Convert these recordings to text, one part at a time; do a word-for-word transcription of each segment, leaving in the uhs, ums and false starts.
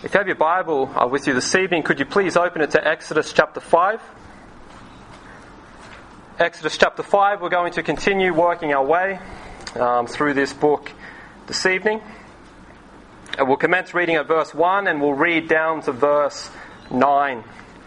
If you have your Bible uh, with you this evening, could you please open it to Exodus chapter five? Exodus chapter five, we're going to continue working our way um, through this book this evening. And we'll commence reading at verse one and we'll read down to verse nine.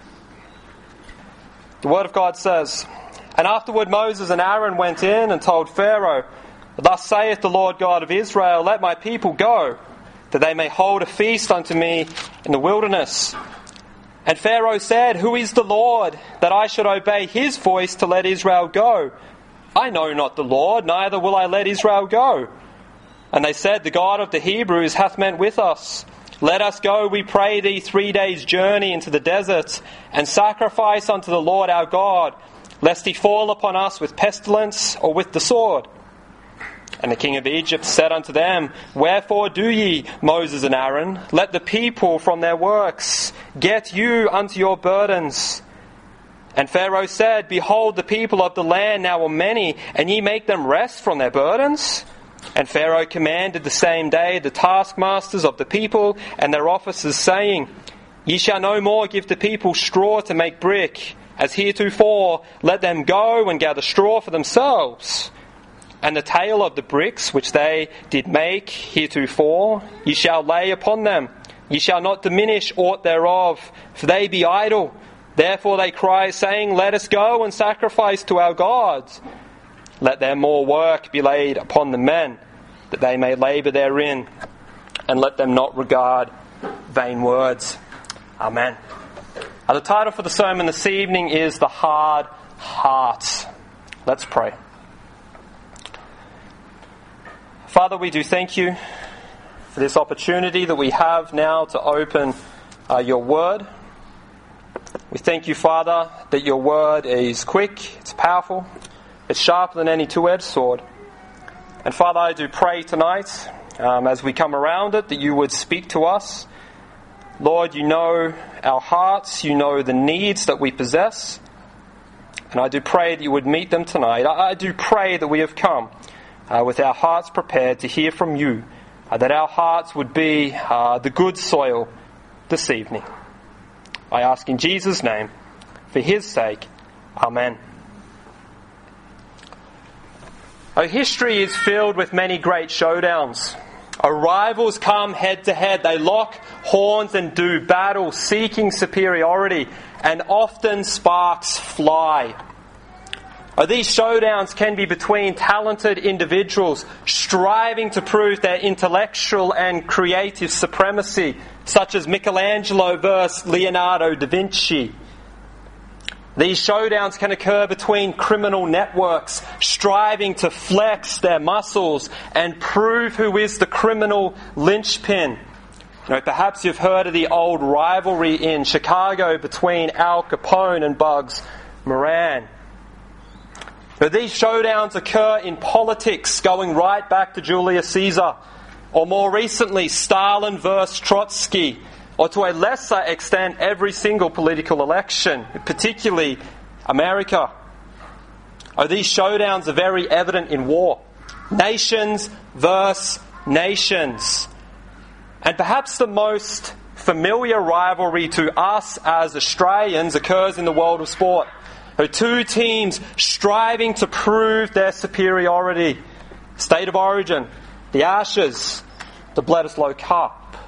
The Word of God says, "And afterward Moses and Aaron went in and told Pharaoh, Thus saith the Lord God of Israel, Let my people go, that they may hold a feast unto me in the wilderness. And Pharaoh said, Who is the Lord, that I should obey his voice to let Israel go? I know not the Lord, neither will I let Israel go. And they said, The God of the Hebrews hath met with us. Let us go, we pray thee, three days' journey into the desert, and sacrifice unto the Lord our God, lest he fall upon us with pestilence or with the sword. And the king of Egypt said unto them, Wherefore do ye, Moses and Aaron? Let the people from their works get you unto your burdens. And Pharaoh said, Behold, the people of the land now are many, and ye make them rest from their burdens? And Pharaoh commanded the same day the taskmasters of the people and their officers, saying, Ye shall no more give the people straw to make brick, as heretofore, let them go and gather straw for themselves. And the tale of the bricks which they did make heretofore, ye shall lay upon them. Ye shall not diminish aught thereof, for they be idle. Therefore they cry, saying, Let us go and sacrifice to our gods. Let their more work be laid upon the men, that they may labour therein, and let them not regard vain words. Amen." Uh, the title for the sermon this evening is The Hard Heart. Let's pray. Father, we do thank you for this opportunity that we have now to open uh, your word. We thank you, Father, that your word is quick, it's powerful, it's sharper than any two-edged sword. And Father, I do pray tonight, um, as we come around it, that you would speak to us. Lord, you know our hearts, you know the needs that we possess. And I do pray that you would meet them tonight. I, I do pray that we have come Uh, with our hearts prepared to hear from you, uh, that our hearts would be uh, the good soil this evening. I ask in Jesus' name, for his sake, Amen. Our history is filled with many great showdowns. Our rivals come head to head. They lock horns and do battle, seeking superiority, and often sparks fly. Oh, these showdowns can be between talented individuals striving to prove their intellectual and creative supremacy, such as Michelangelo versus Leonardo da Vinci. These showdowns can occur between criminal networks striving to flex their muscles and prove who is the criminal linchpin. You know, perhaps you've heard of the old rivalry in Chicago between Al Capone and Bugs Moran. But these showdowns occur in politics, going right back to Julius Caesar, or more recently, Stalin versus Trotsky, or to a lesser extent, every single political election, particularly America. Oh, these showdowns are very evident in war. Nations versus nations. And perhaps the most familiar rivalry to us as Australians occurs in the world of sport. Two teams striving to prove their superiority. State of origin, the Ashes, the Bledisloe Cup.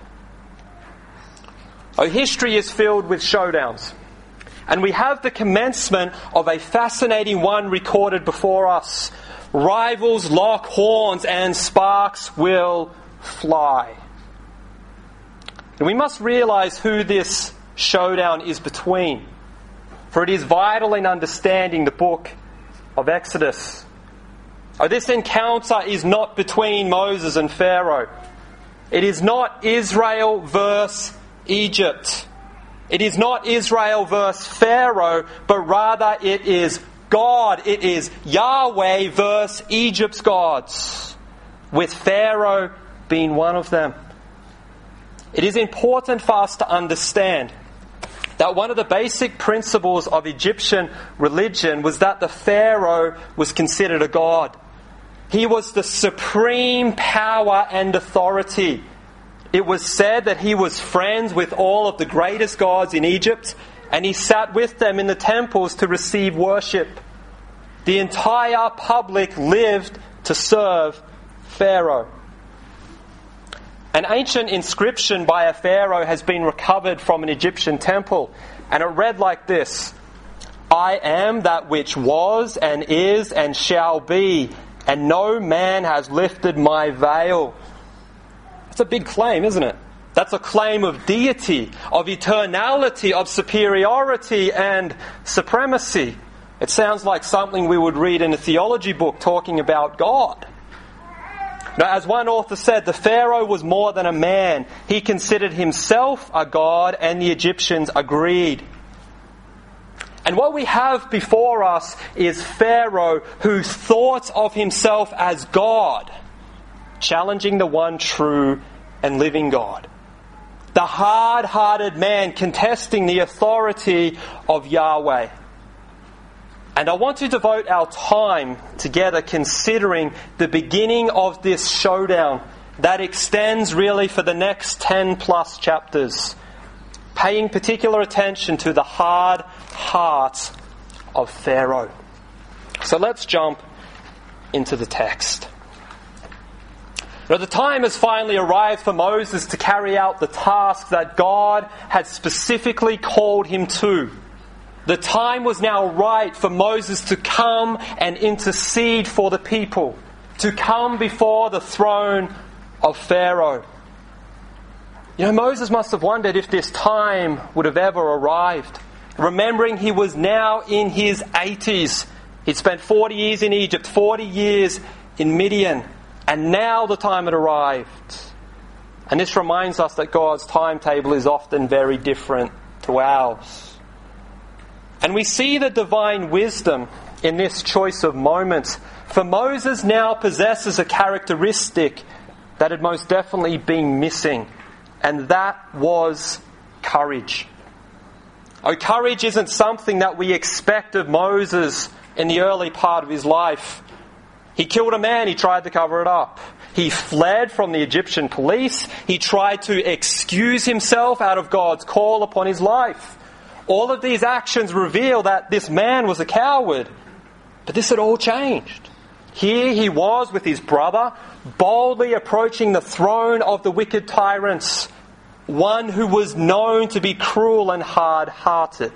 Oh, history is filled with showdowns. And we have the commencement of a fascinating one recorded before us. Rivals lock horns and sparks will fly. And we must realise who this showdown is between. For it is vital in understanding the book of Exodus. Oh, this encounter is not between Moses and Pharaoh. It is not Israel versus Egypt. It is not Israel versus Pharaoh, but rather it is God. It is Yahweh versus Egypt's gods, with Pharaoh being one of them. It is important for us to understand that one of the basic principles of Egyptian religion was that the Pharaoh was considered a god. He was the supreme power and authority. It was said that he was friends with all of the greatest gods in Egypt, and he sat with them in the temples to receive worship. The entire public lived to serve Pharaoh. An ancient inscription by a pharaoh has been recovered from an Egyptian temple, and it read like this: "I am that which was and is and shall be, and no man has lifted my veil." That's a big claim, isn't it? That's a claim of deity, of eternality, of superiority and supremacy. It sounds like something we would read in a theology book talking about God. Now, as one author said, the Pharaoh was more than a man. He considered himself a god, and the Egyptians agreed. And what we have before us is Pharaoh who thought of himself as God, challenging the one true and living God. The hard-hearted man contesting the authority of Yahweh. And I want to devote our time together considering the beginning of this showdown that extends really for the next ten plus chapters, paying particular attention to the hard heart of Pharaoh. So let's jump into the text. Now, the time has finally arrived for Moses to carry out the task that God had specifically called him to. The time was now right for Moses to come and intercede for the people, to come before the throne of Pharaoh. You know, Moses must have wondered if this time would have ever arrived, remembering he was now in his eighties. He'd spent forty years in Egypt, forty years in Midian, and now the time had arrived. And this reminds us that God's timetable is often very different to ours. And we see the divine wisdom in this choice of moments. For Moses now possesses a characteristic that had most definitely been missing, and that was courage. Oh, courage isn't something that we expect of Moses in the early part of his life. He killed a man, he tried to cover it up. He fled from the Egyptian police. He tried to excuse himself out of God's call upon his life. All of these actions reveal that this man was a coward. But this had all changed. Here he was with his brother, boldly approaching the throne of the wicked tyrants, one who was known to be cruel and hard-hearted.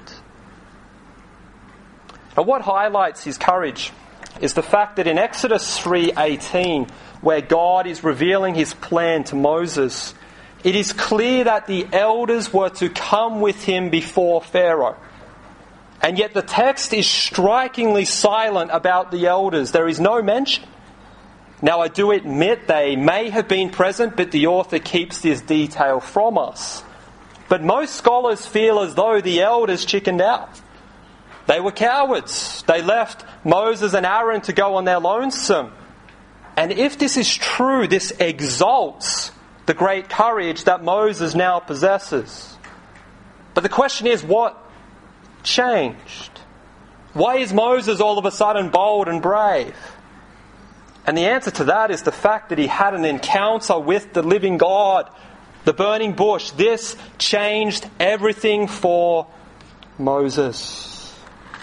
Now, what highlights his courage is the fact that in Exodus three eighteen, where God is revealing his plan to Moses, it is clear that the elders were to come with him before Pharaoh. And yet the text is strikingly silent about the elders. There is no mention. Now, I do admit they may have been present, but the author keeps this detail from us. But most scholars feel as though the elders chickened out. They were cowards. They left Moses and Aaron to go on their lonesome. And if this is true, this exalts the great courage that Moses now possesses. But the question is, what changed? Why is Moses all of a sudden bold and brave? And the answer to that is the fact that he had an encounter with the living God, the burning bush. This changed everything for Moses.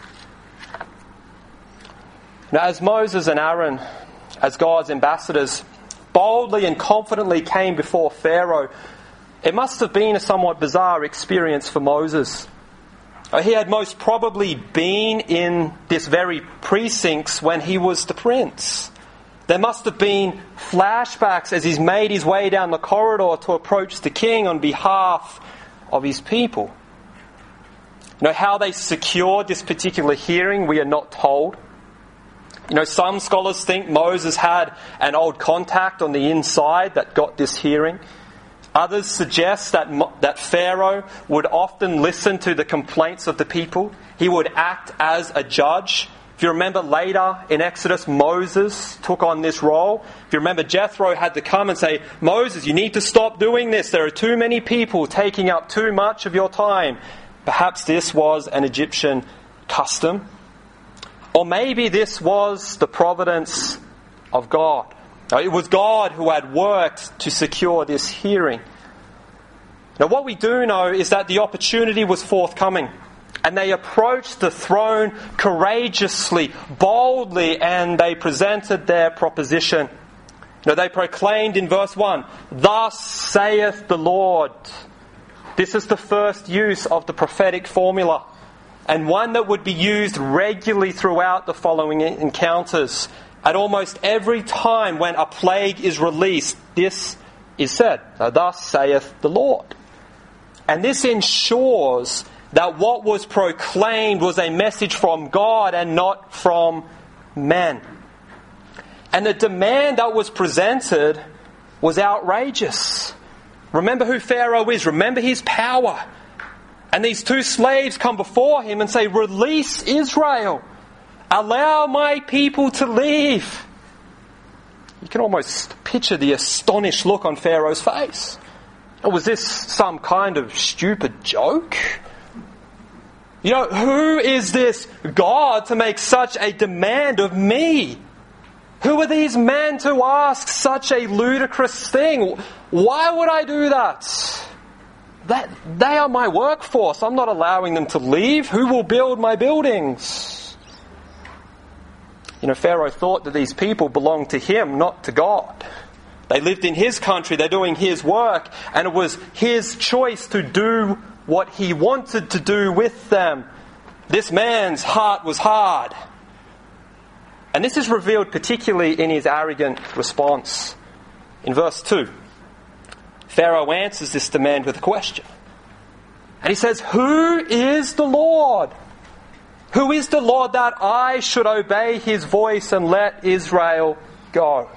Now, as Moses and Aaron, as God's ambassadors, boldly and confidently came before Pharaoh, it must have been a somewhat bizarre experience for Moses. He had most probably been in this very precincts when he was the prince. There must have been flashbacks as he's made his way down the corridor to approach the king on behalf of his people. You know, how they secured this particular hearing, we are not told. You know, some scholars think Moses had an old contact on the inside that got this hearing. Others suggest that, that Pharaoh would often listen to the complaints of the people. He would act as a judge. If you remember later in Exodus, Moses took on this role. If you remember, Jethro had to come and say, Moses, you need to stop doing this. There are too many people taking up too much of your time. Perhaps this was an Egyptian custom. Or maybe this was the providence of God. It was God who had worked to secure this hearing. Now, what we do know is that the opportunity was forthcoming, and they approached the throne courageously, boldly, and they presented their proposition. Now, they proclaimed in verse one, "Thus saith the Lord." This is the first use of the prophetic formula, and one that would be used regularly throughout the following encounters. At almost every time when a plague is released, this is said, "Thus saith the Lord." And this ensures that what was proclaimed was a message from God and not from men. And the demand that was presented was outrageous. Remember who Pharaoh is. Remember his power. And these two slaves come before him and say, "Release Israel. Allow my people to leave." You can almost picture the astonished look on Pharaoh's face. Was this some kind of stupid joke? You know, who is this God to make such a demand of me? Who are these men to ask such a ludicrous thing? Why would I do that? That they are my workforce. I'm not allowing them to leave. Who will build my buildings? You know, Pharaoh thought that these people belonged to him, not to God. They lived in his country, they're doing his work, and it was his choice to do what he wanted to do with them. This man's heart was hard. And this is revealed particularly in his arrogant response. In verse two, Pharaoh answers this demand with a question. And he says, "Who is the Lord? Who is the Lord that I should obey his voice and let Israel go?"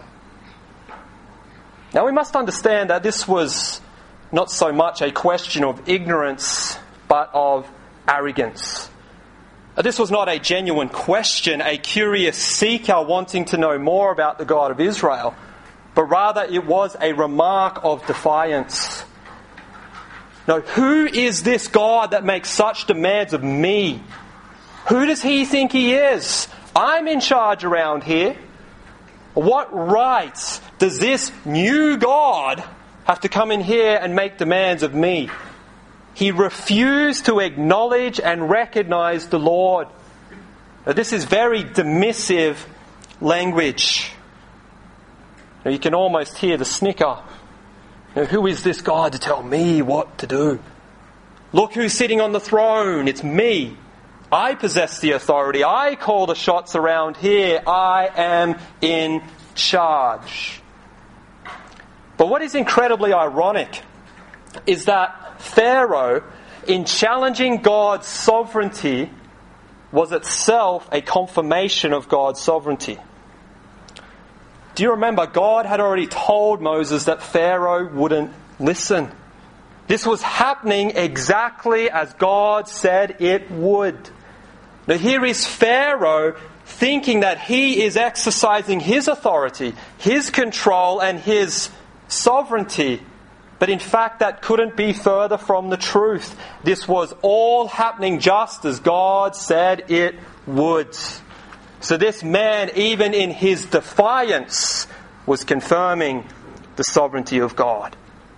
Now we must understand that this was not so much a question of ignorance, but of arrogance. This was not a genuine question, a curious seeker wanting to know more about the God of Israel, but rather it was a remark of defiance. No, who is this God that makes such demands of me? Who does he think he is? I'm in charge around here. What right does this new God have to come in here and make demands of me? He refused to acknowledge and recognize the Lord. Now, this is very dismissive language. Now, you can almost hear the snicker. Now, who is this God to tell me what to do? Look who's sitting on the throne. It's me. I possess the authority. I call the shots around here. I am in charge. But what is incredibly ironic is that Pharaoh, in challenging God's sovereignty, was itself a confirmation of God's sovereignty. Do you remember God had already told Moses that Pharaoh wouldn't listen? This was happening exactly as God said it would. Now here is Pharaoh thinking that he is exercising his authority, his control and his sovereignty. But in fact that couldn't be further from the truth. This was all happening just as God said it would. So this man, even in his defiance, was confirming the sovereignty of God.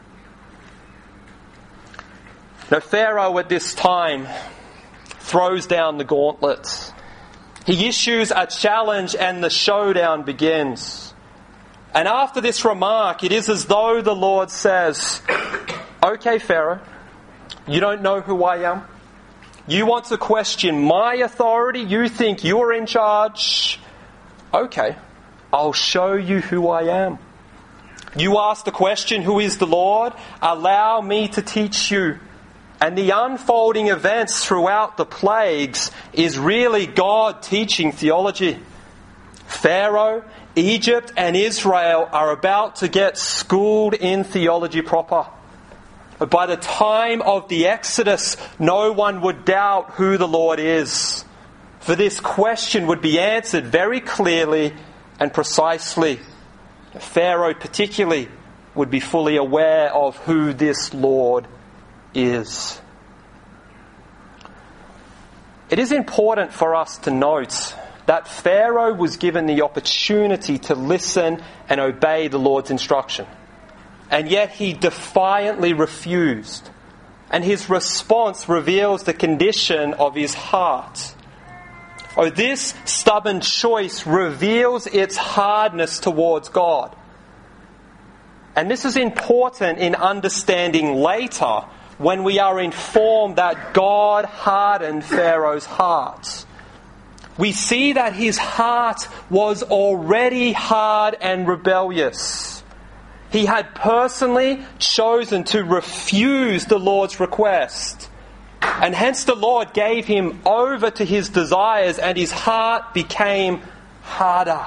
Now Pharaoh at this time throws down the gauntlet. He issues a challenge and the showdown begins. And after this remark, it is as though the Lord says, "Okay, Pharaoh, you don't know who I am? You want to question my authority? You think you're in charge? Okay, I'll show you who I am. You ask the question, who is the Lord? Allow me to teach you." And the unfolding events throughout the plagues is really God teaching theology. Pharaoh, Egypt and Israel are about to get schooled in theology proper. But by the time of the Exodus, no one would doubt who the Lord is. For this question would be answered very clearly and precisely. Pharaoh particularly would be fully aware of who this Lord is. It is important for us to note that Pharaoh was given the opportunity to listen and obey the Lord's instruction. And yet he defiantly refused. And his response reveals the condition of his heart. Oh, this stubborn choice reveals its hardness towards God. And this is important in understanding later when we are informed that God hardened Pharaoh's heart. We see that his heart was already hard and rebellious. He had personally chosen to refuse the Lord's request. And hence the Lord gave him over to his desires and his heart became harder.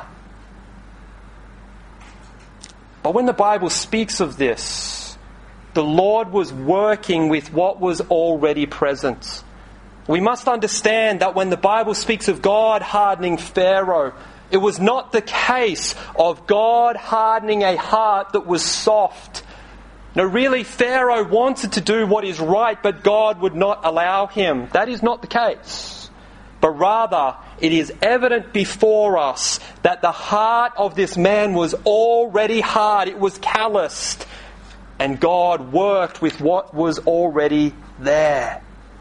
But when the Bible speaks of this, the Lord was working with what was already present. We must understand that when the Bible speaks of God hardening Pharaoh, it was not the case of God hardening a heart that was soft. No, really, Pharaoh wanted to do what is right, but God would not allow him. That is not the case. But rather, it is evident before us that the heart of this man was already hard. It was calloused. And God worked with what was already there.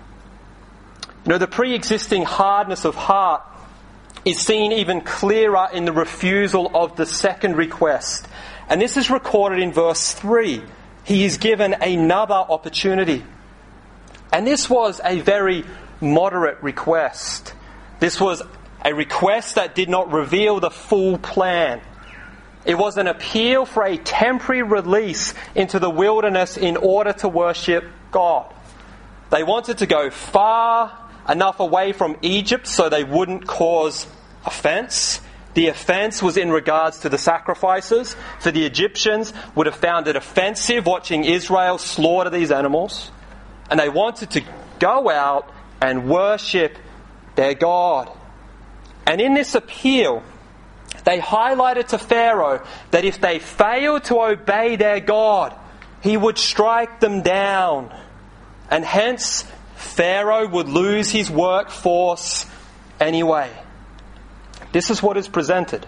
You know, the pre-existing hardness of heart is seen even clearer in the refusal of the second request. And this is recorded in verse three. He is given another opportunity. And this was a very moderate request. This was a request that did not reveal the full plan. It was an appeal for a temporary release into the wilderness in order to worship God. They wanted to go far enough away from Egypt so they wouldn't cause offence. The offence was in regards to the sacrifices. For the Egyptians would have found it offensive watching Israel slaughter these animals. And they wanted to go out and worship their God. And in this appeal, they highlighted to Pharaoh that if they failed to obey their God, he would strike them down. And hence, Pharaoh would lose his workforce anyway. This is what is presented.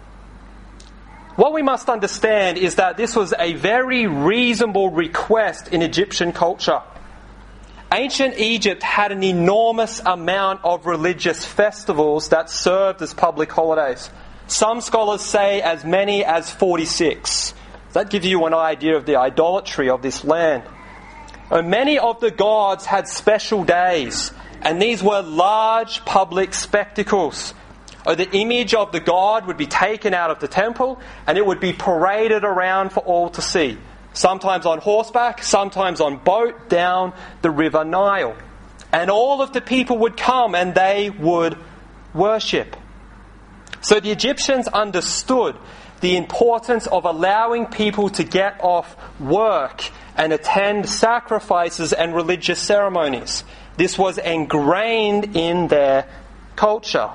What we must understand is that this was a very reasonable request in Egyptian culture. Ancient Egypt had an enormous amount of religious festivals that served as public holidays. Some scholars say as many as forty-six. That gives you an idea of the idolatry of this land. And many of the gods had special days, and these were large public spectacles. Or the image of the god would be taken out of the temple and it would be paraded around for all to see. Sometimes on horseback, sometimes on boat down the river Nile. And all of the people would come and they would worship. So the Egyptians understood the importance of allowing people to get off work and attend sacrifices and religious ceremonies. This was ingrained in their culture.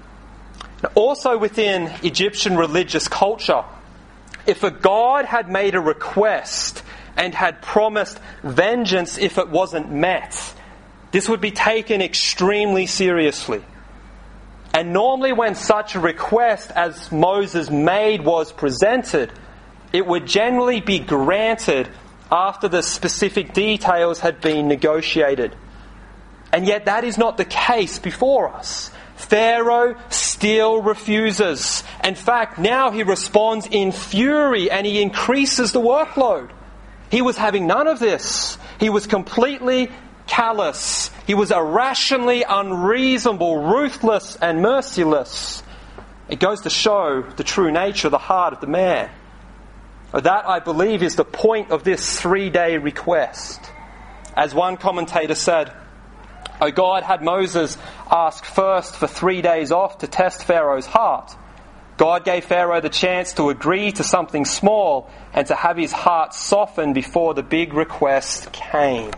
Also within Egyptian religious culture, if a god had made a request and had promised vengeance if it wasn't met, this would be taken extremely seriously. And normally when such a request as Moses made was presented, it would generally be granted after the specific details had been negotiated. And yet that is not the case before us. Pharaoh still refuses. In fact, now he responds in fury and he increases the workload. He was having none of this. He was completely callous. He was irrationally unreasonable, ruthless and merciless. It goes to show the true nature of the heart of the man. That, I believe, is the point of this three-day request. As one commentator said, O God had Moses ask first for three days off to test Pharaoh's heart. God gave Pharaoh the chance to agree to something small and to have his heart soften before the big request came.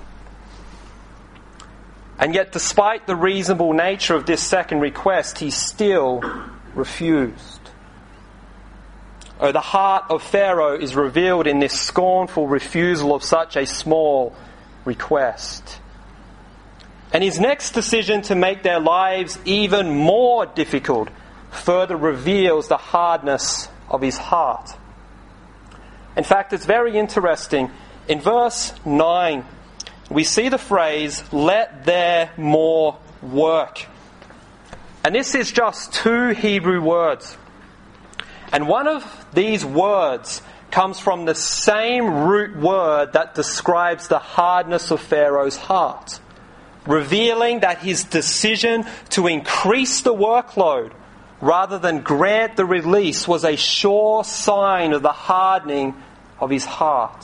And yet, despite the reasonable nature of this second request, he still refused. Oh, the heart of Pharaoh is revealed in this scornful refusal of such a small request. And his next decision to make their lives even more difficult further reveals the hardness of his heart. In fact, it's very interesting. In verse nine, we see the phrase, "let there more work." And this is just two Hebrew words. And one of these words comes from the same root word that describes the hardness of Pharaoh's heart, revealing that his decision to increase the workload rather than grant the release was a sure sign of the hardening of his heart.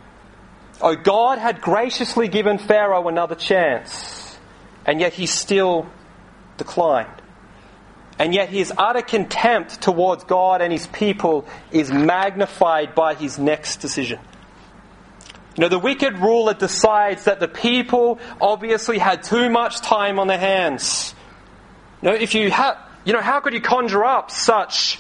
Oh, God had graciously given Pharaoh another chance, and yet he still declined. And yet his utter contempt towards God and his people is magnified by his next decision. You know, the wicked ruler decides that the people obviously had too much time on their hands. You know, if you ha- you know, how could you conjure up such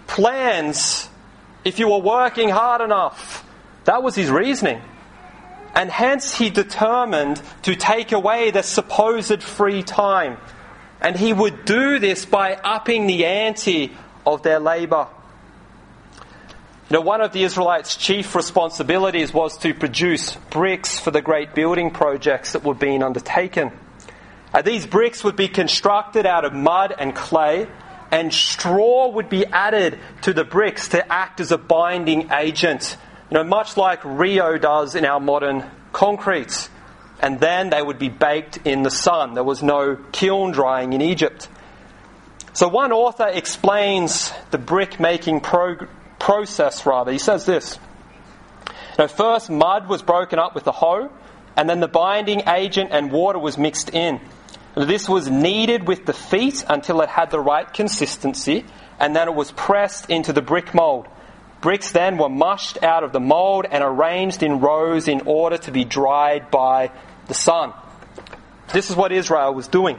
plans if you were working hard enough? That was his reasoning. And hence he determined to take away their supposed free time. And he would do this by upping the ante of their labour. You know, one of the Israelites' chief responsibilities was to produce bricks for the great building projects that were being undertaken. Uh, these bricks would be constructed out of mud and clay, and straw would be added to the bricks to act as a binding agent, you know, much like Rio does in our modern concrete. And then they would be baked in the sun. There was no kiln drying in Egypt. So one author explains the brick making pro- process rather. He says this. Now, first mud was broken up with a hoe, and then the binding agent and water was mixed in. This was kneaded with the feet until it had the right consistency, and then it was pressed into the brick mould. Bricks then were mushed out of the mould and arranged in rows in order to be dried by the sun. This is what Israel was doing.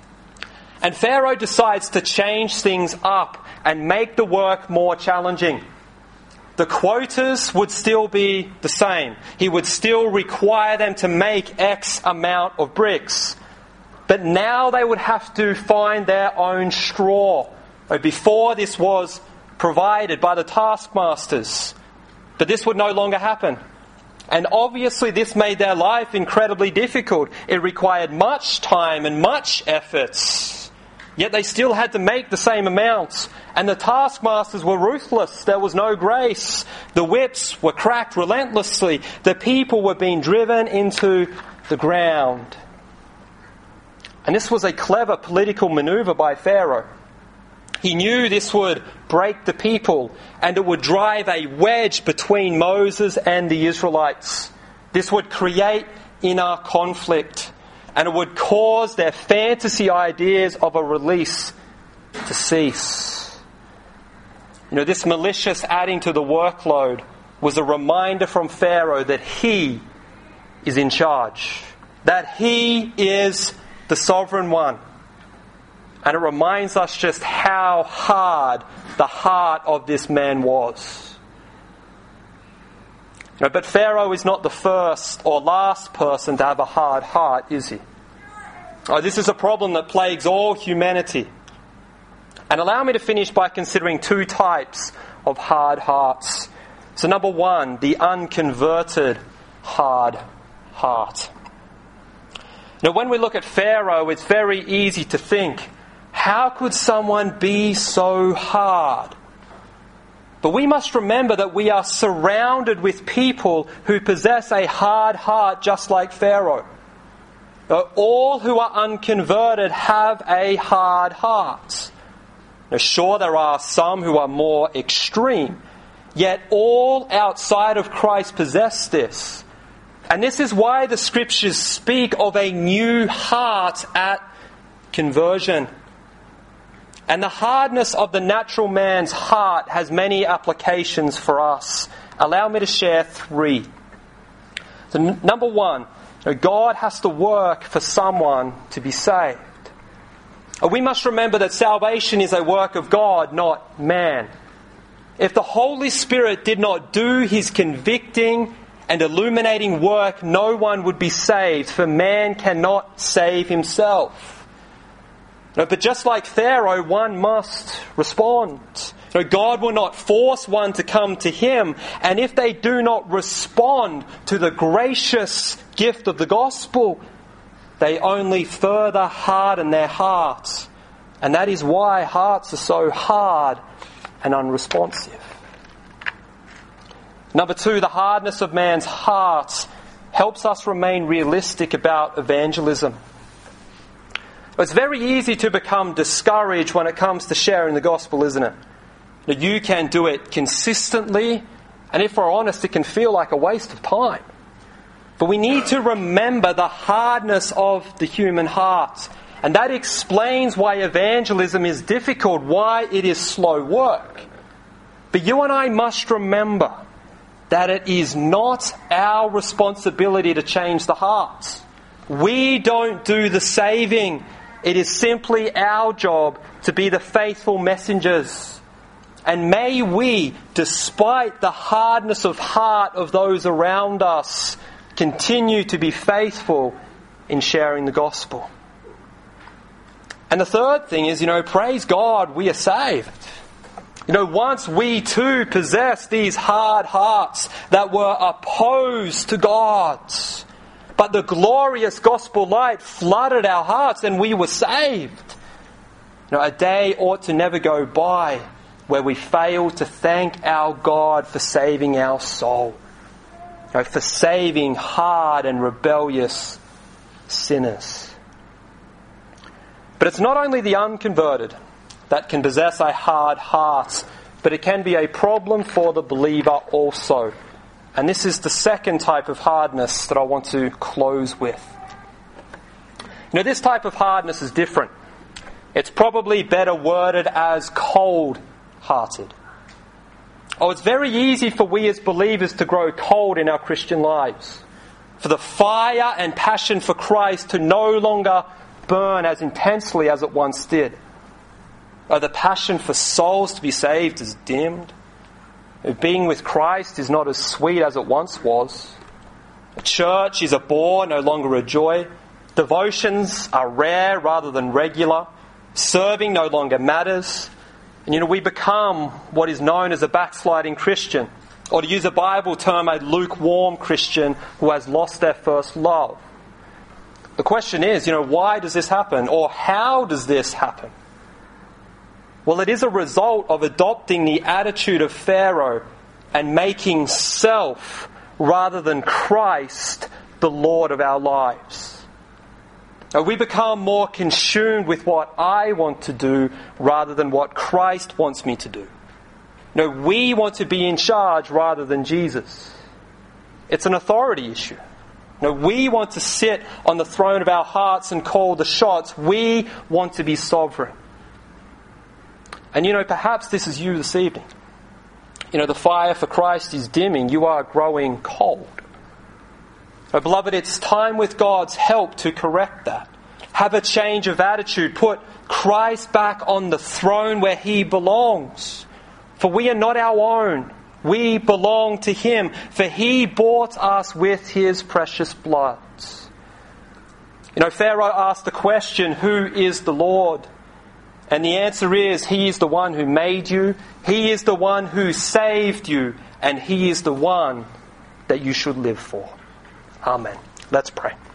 And Pharaoh decides to change things up and make the work more challenging. The quotas would still be the same. He would still require them to make X amount of bricks. But now they would have to find their own straw. Before, this was provided by the taskmasters. But this would no longer happen. And obviously this made their life incredibly difficult. It required much time and much efforts. Yet they still had to make the same amounts. And the taskmasters were ruthless. There was no grace. The whips were cracked relentlessly. The people were being driven into the ground. And this was a clever political maneuver by Pharaoh. He knew this would break the people and it would drive a wedge between Moses and the Israelites. This would create inner conflict and it would cause their fantasy ideas of a release to cease. You know, this malicious adding to the workload was a reminder from Pharaoh that he is in charge, that he is the sovereign one. And it reminds us just how hard the heart of this man was. You know, but Pharaoh is not the first or last person to have a hard heart, is he? Oh, this is a problem that plagues all humanity. And allow me to finish by considering two types of hard hearts. So number one, the unconverted hard heart. Now, when we look at Pharaoh, it's very easy to think, how could someone be so hard? But we must remember that we are surrounded with people who possess a hard heart just like Pharaoh. All who are unconverted have a hard heart. Now, sure, there are some who are more extreme, yet all outside of Christ possess this. And this is why the Scriptures speak of a new heart at conversion. And the hardness of the natural man's heart has many applications for us. Allow me to share three. So, n- number one, God has to work for someone to be saved. We must remember that salvation is a work of God, not man. If the Holy Spirit did not do his convicting and illuminating work, no one would be saved, for man cannot save himself. But just like Pharaoh, one must respond. So God will not force one to come to him, and if they do not respond to the gracious gift of the gospel, they only further harden their hearts. And that is why hearts are so hard and unresponsive. Number two, the hardness of man's heart helps us remain realistic about evangelism. It's very easy to become discouraged when it comes to sharing the gospel, isn't it? That you can do it consistently, and if we're honest, it can feel like a waste of time. But we need to remember the hardness of the human heart. And that explains why evangelism is difficult, why it is slow work. But you and I must remember that it is not our responsibility to change the hearts. We don't do the saving. It is simply our job to be the faithful messengers. And may we, despite the hardness of heart of those around us, continue to be faithful in sharing the gospel. And the third thing is, you know, praise God, we are saved. You know, once we too possess these hard hearts that were opposed to God's, but the glorious gospel light flooded our hearts and we were saved. You know, a day ought to never go by where we fail to thank our God for saving our soul. You know, for saving hard and rebellious sinners. But it's not only the unconverted that can possess a hard heart, but it can be a problem for the believer also. And this is the second type of hardness that I want to close with. You know, this type of hardness is different. It's probably better worded as cold-hearted. Oh, it's very easy for we as believers to grow cold in our Christian lives. For the fire and passion for Christ to no longer burn as intensely as it once did. Oh, the passion for souls to be saved is dimmed. Being with Christ is not as sweet as it once was. Church is a bore, no longer a joy. Devotions are rare rather than regular. Serving no longer matters. And you know, we become what is known as a backsliding Christian. Or to use a Bible term, a lukewarm Christian who has lost their first love. The question is, you know, why does this happen? Or how does this happen? Well, it is a result of adopting the attitude of Pharaoh and making self rather than Christ the Lord of our lives. Now, we become more consumed with what I want to do rather than what Christ wants me to do. No, we want to be in charge rather than Jesus. It's an authority issue. No, we want to sit on the throne of our hearts and call the shots. We want to be sovereign. And you know, perhaps this is you this evening. You know, the fire for Christ is dimming. You are growing cold. Oh, beloved, it's time with God's help to correct that. Have a change of attitude. Put Christ back on the throne where He belongs. For we are not our own. We belong to Him. For He bought us with His precious blood. You know, Pharaoh asked the question, who is the Lord? And the answer is, He is the one who made you. He is the one who saved you. And He is the one that you should live for. Amen. Let's pray.